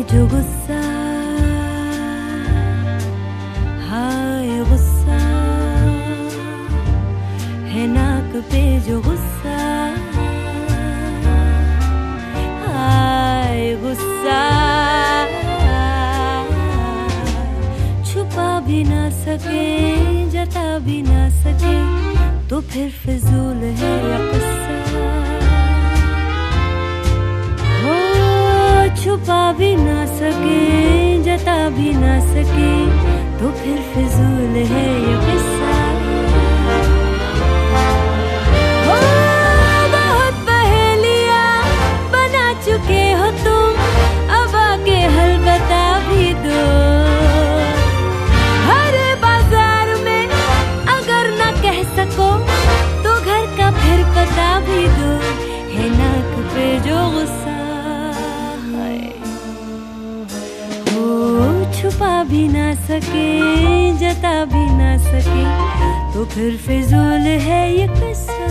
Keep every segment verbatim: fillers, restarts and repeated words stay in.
जो गुस्सा, हाय गुस्सा है नाक पे जो गुस्सा, हाय गुस्सा छुपा भी ना सके जता भी ना सके तो फिर फिजूल है या गुस्सा। छुपा भी ना सके जता भी ना सके तो फिर फिजूल है ये किस्सा। ओ बहुत पहेलियां बना चुके हो तुम, अब आगे हल बता भी दो। हर बाजार में अगर ना कह सको तो घर का फिर पता भी दो। है नाक पे जो गुस्सा, छुपा भी ना सके जता भी ना सके तो फिर फिजूल है ये किस्सा।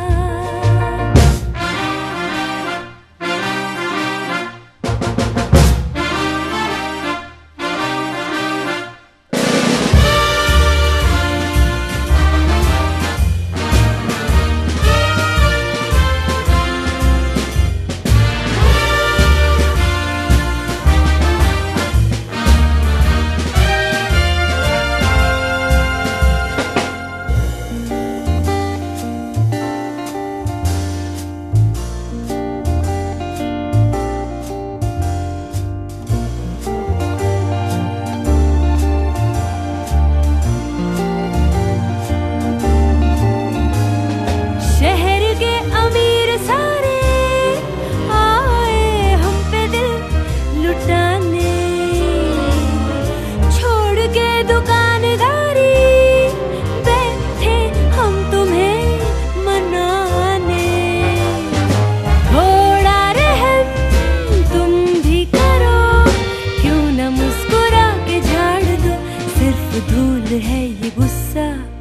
धूल है ये गुस्सा,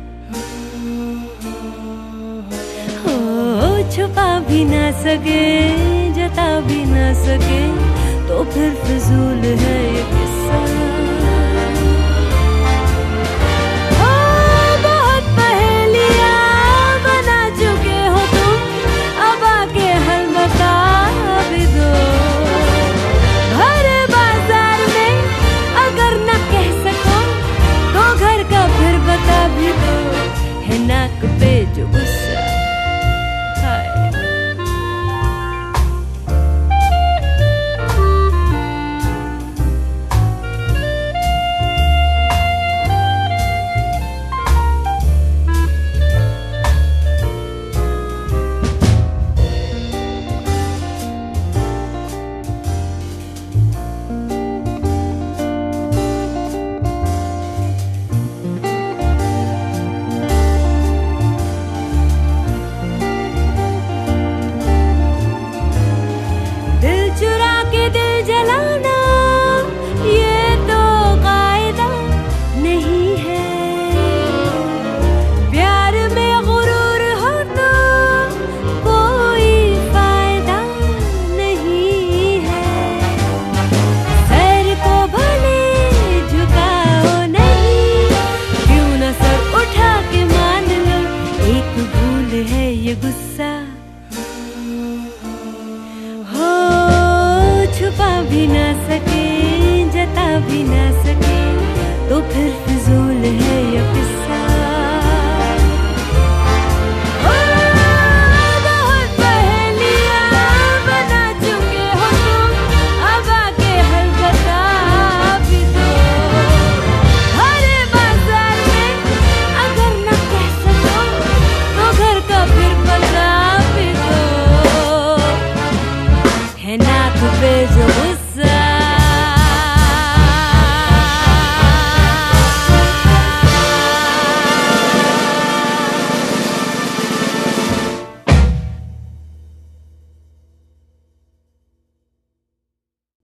हो छुपा भी ना सके जता भी ना सके तो फिर फिजूल है ये किस्सा।